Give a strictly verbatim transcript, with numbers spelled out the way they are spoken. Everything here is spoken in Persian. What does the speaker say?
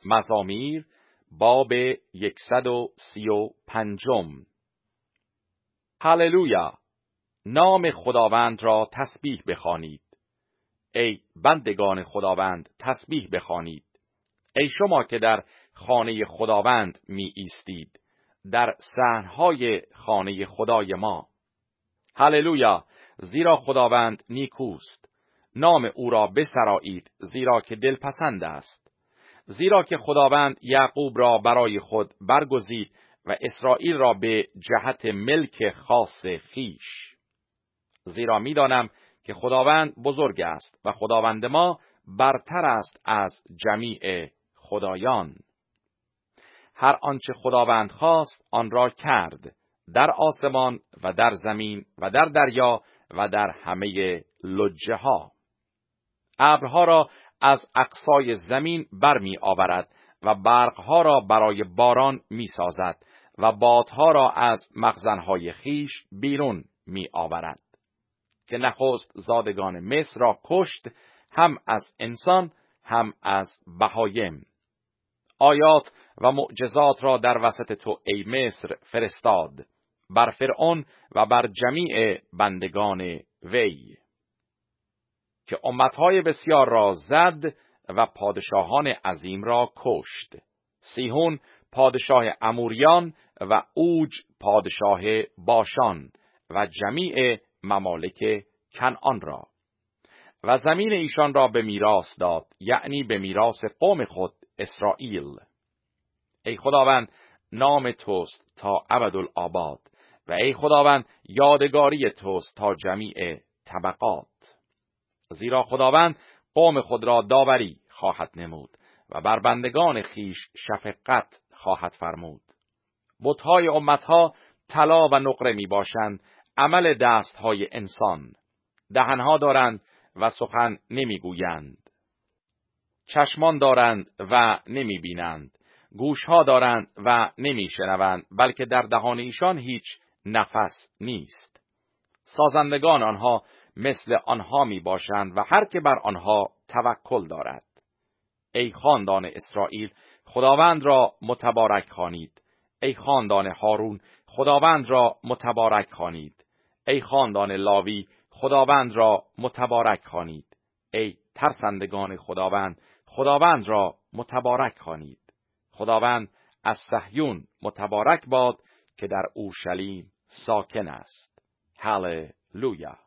مزامیر باب صد و سی و پنج. هللویا! نام خداوند را تسبیح بخوانید. ای بندگان خداوند تسبیح بخوانید. ای شما که در خانه خداوند می ایستید، در صحنهای خانه خدای ما. هللویا! زیرا خداوند نیکوست. نام او را بسرایید، زیرا که دلپسند است. زیرا که خداوند یعقوب را برای خود برگزید و اسرائیل را به جهت ملک خاص خیش. زیرا می‌دانم که خداوند بزرگ است و خداوند ما برتر است از جمیع خدایان. هر آنچه خداوند خواست آن را کرد، در آسمان و در زمین و در دریا و در همه لجه ها. ابرها را از اقصای زمین برمی آورد و برقها را برای باران می سازد و بادها را از مخزنهای خیش بیرون می آورد. که نخست زادگان مصر را کشت، هم از انسان هم از بهایم. آیات و معجزات را در وسط تو ای مصر فرستاد، بر فرعون و بر جمیع بندگان وی. که امتهای بسیار را زد و پادشاهان عظیم را کشت. سیحون پادشاه اموریان و اوج پادشاه باشان و جمیع ممالک کنعان را. و زمین ایشان را به میراث داد، یعنی به میراث قوم خود اسرائیل. ای خداوند نام توست تا ابدالآباد و ای خداوند یادگاری توست تا جمیع طبقات. زیرا خداوند قوم خود را داوری خواهد نمود و بر بندگان خیش شفقت خواهد فرمود. بت‌های امتها طلا و نقره می باشند، عمل دست‌های انسان. دهنها دارند و سخن نمی گویند. چشمان دارند و نمی بینند. گوشها دارند و نمی شنوند، بلکه در دهان ایشان هیچ نفس نیست. سازندگان آنها مثل آنها می باشند و هر که بر آنها توکل دارد. ای خاندان اسرائیل خداوند را متبارک خوانید. ای خاندان هارون خداوند را متبارک خوانید. ای خاندان لاوی خداوند را متبارک خوانید. ای ترسندگان خداوند خداوند را متبارک خوانید. خداوند از صهیون متبارک باد که در اورشلیم ساکن است. هللویا!